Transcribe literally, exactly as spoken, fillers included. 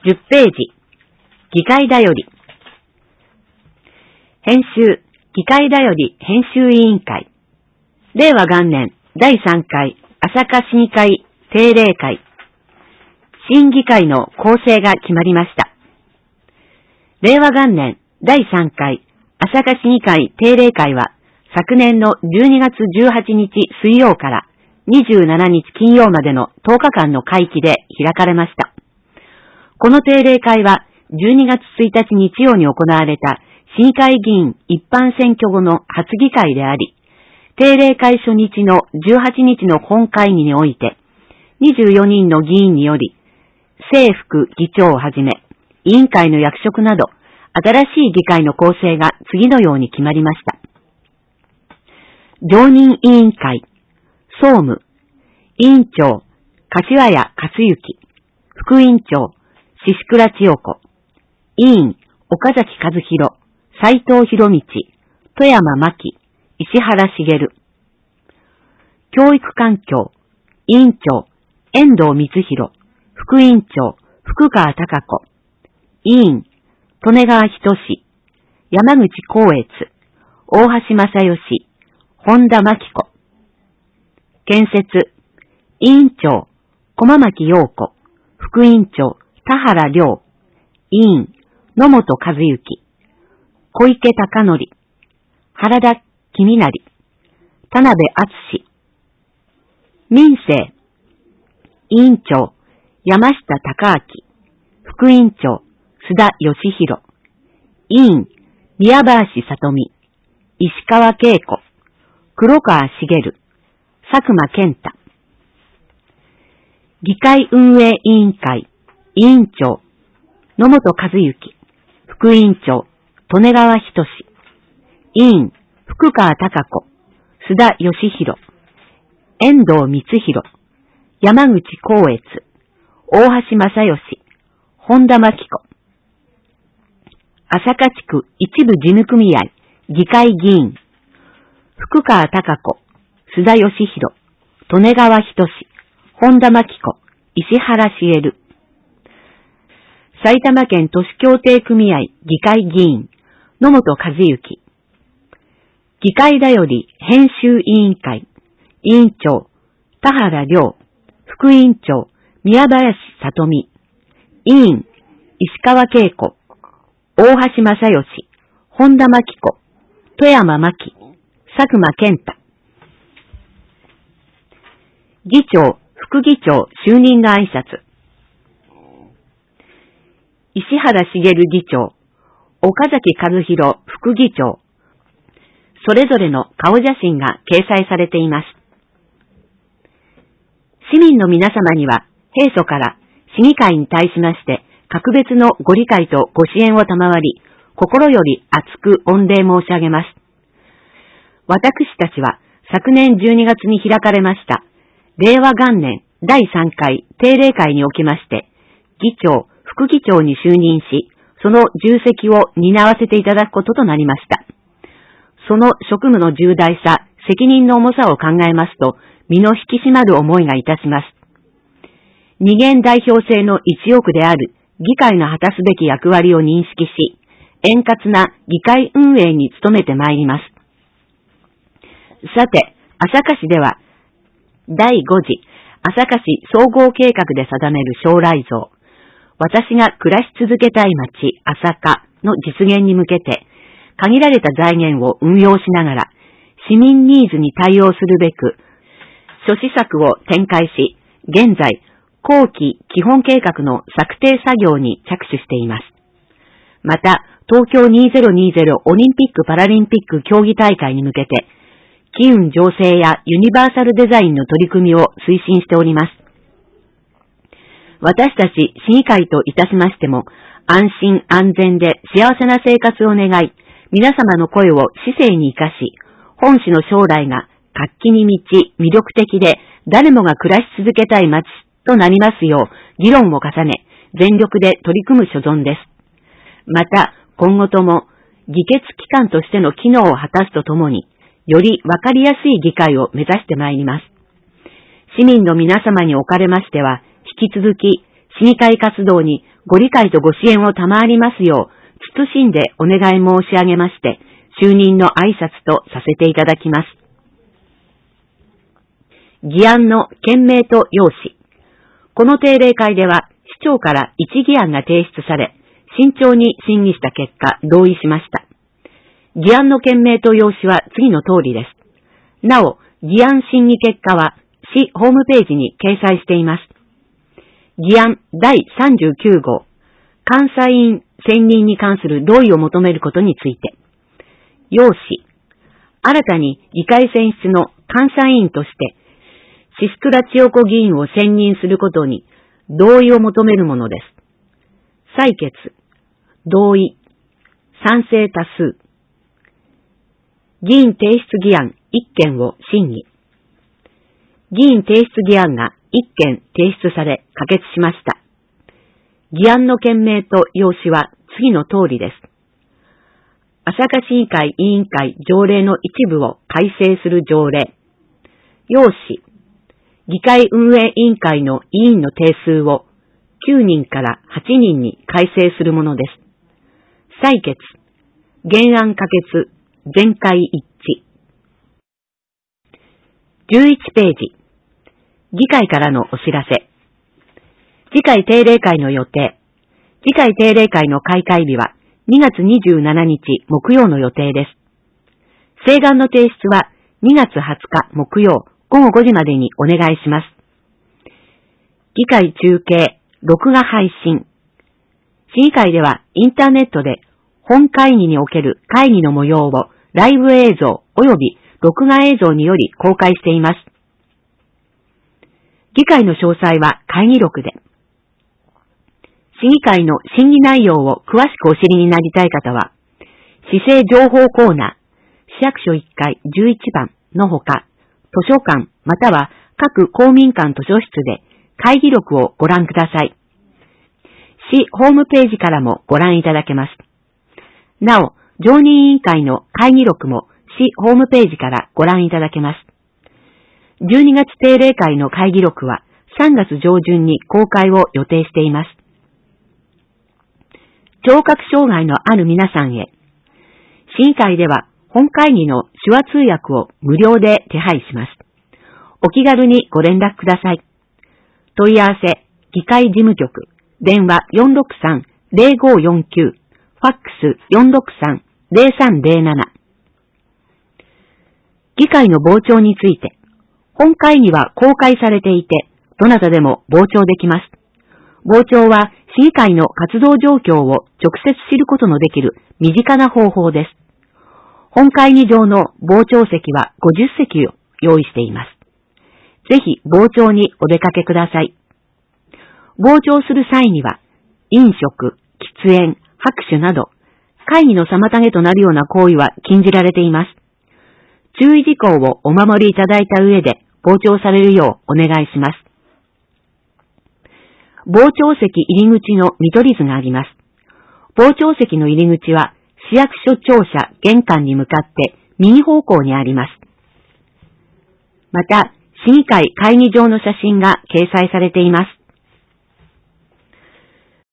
じゅっページ、議会だより。編集、議会だより編集委員会。令和元年だいさんかい朝霞市議会定例会。審議会の構成が決まりました。令和元年だいさんかい朝霞市議会定例会は昨年のじゅうにがつじゅうはちにち水曜からにじゅうしちにち金曜までのとおかかんの会期で開かれました。この定例会はじゅうにがつついたち日曜に行われた市議会議員一般選挙後の初議会であり、定例会初日のじゅうはちにちの本会議において、にじゅうよにんの議員により、正副議長をはじめ、委員会の役職など、新しい議会の構成が次のように決まりました。常任委員会、総務、委員長、柏谷克之、副委員長、宍倉千代子、委員、岡崎和弘、斉藤博道、富山真紀、石原茂。教育環境、委員長、遠藤光弘、副委員長、福川貴子、委員、利根川仁志、山口光悦、大橋正義、本田真紀子。建設、委員長、駒巻陽子、副委員長、田原良、委員、野本和幸、小池貴則、原田公成、田辺敦。民政、委員長、山下隆明、副委員長、須田義弘、委員、宮林里美、石川恵子、黒川茂、佐久間健太。議会運営委員会、委員長、野本和幸、副委員長、利根川仁志、委員、福川貴子、須田義弘、遠藤光弘、山口光悦、大橋正義、本田真紀子。朝霞地区一部事務組合、議会議員、福川貴子、須田義弘、利根川仁志、本田真紀子、石原茂。埼玉県都市協定組合議会議員、野本和幸。議会だより編集委員会、委員長、田原良、副委員長、宮林里美、委員、石川恵子、大橋正義、本田真紀子、富山真紀、佐久間健太。議長、副議長就任の挨拶。石原茂議長、岡崎和弘副議長、それぞれの顔写真が掲載されています。市民の皆様には、平素から市議会に対しまして、格別のご理解とご支援を賜り、心より厚く御礼申し上げます。私たちは昨年じゅうにがつに開かれました、令和元年だいさんかい定例会におきまして、議長、副議長に就任し、その重責を担わせていただくこととなりました。その職務の重大さ、責任の重さを考えますと、身の引き締まる思いがいたします。二元代表制の一翼である議会の果たすべき役割を認識し、円滑な議会運営に努めてまいります。さて、朝霞市では、だいご次朝霞市総合計画で定める将来像、私が暮らし続けたい街、朝霞の実現に向けて、限られた財源を運用しながら、市民ニーズに対応するべく、諸施策を展開し、現在、後期基本計画の策定作業に着手しています。また、東京にせんにじゅうオリンピック・パラリンピック競技大会に向けて、機運醸成やユニバーサルデザインの取り組みを推進しております。私たち市議会といたしましても、安心安全で幸せな生活を願い、皆様の声を市政に生かし、本市の将来が活気に満ち魅力的で誰もが暮らし続けたい街となりますよう議論を重ね、全力で取り組む所存です。また、今後とも議決機関としての機能を果たすとともに、よりわかりやすい議会を目指してまいります。市民の皆様におかれましては、引き続き市議会活動にご理解とご支援を賜りますよう、謹んでお願い申し上げまして、就任の挨拶とさせていただきます。議案の件名と要旨。この定例会では、市長から一議案が提出され、慎重に審議した結果、同意しました。議案の件名と要旨は次の通りです。なお、議案審議結果は、市ホームページに掲載しています。議案だいさんじゅうきゅう号、監査委員選任に関する同意を求めることについて。要旨、新たに議会選出の監査委員として、宍倉千代子議員を選任することに同意を求めるものです。採決、同意、賛成多数。議員提出議案いっけんを審議。議員提出議案がいっけん提出され可決しました。議案の件名と要旨は次の通りです。朝霞市議会委員会条例の一部を改正する条例。要旨、議会運営委員会の委員の定数をきゅうにんからはちにんに改正するものです。採決、原案可決、全会一致。じゅういちページ。議会からのお知らせ。次回定例会の予定。次回定例会の開会日はにがつにじゅうしちにち木曜の予定です。請願の提出はにがつはつか木曜ごごごじまでにお願いします。議会中継、録画配信。市議会ではインターネットで本会議における会議の模様をライブ映像及び録画映像により公開しています。議会の詳細は会議録で。市議会の審議内容を詳しくお知りになりたい方は、市政情報コーナー、市役所いっかいじゅういちばんのほか、図書館または各公民館図書室で会議録をご覧ください。市ホームページからもご覧いただけます。なお、常任委員会の会議録も市ホームページからご覧いただけます。じゅうにがつ定例会の会議録はさんがつ上旬に公開を予定しています。聴覚障害のある皆さんへ、市議会では本会議の手話通訳を無料で手配します。お気軽にご連絡ください。問い合わせ、議会事務局、電話 よんろくさん ゼロごよんきゅう、ファックス よんろくさん ゼロさんゼロなな。議会の傍聴について、本会議は公開されていて、どなたでも傍聴できます。傍聴は市議会の活動状況を直接知ることのできる身近な方法です。本会議場の傍聴席はごじゅっせきを用意しています。ぜひ傍聴にお出かけください。傍聴する際には、飲食、喫煙、拍手など、会議の妨げとなるような行為は禁じられています。注意事項をお守りいただいた上で傍聴されるようお願いします。傍聴席入り口の見取り図があります。傍聴席の入り口は市役所庁舎玄関に向かって右方向にあります。また、市議会会議場の写真が掲載されています。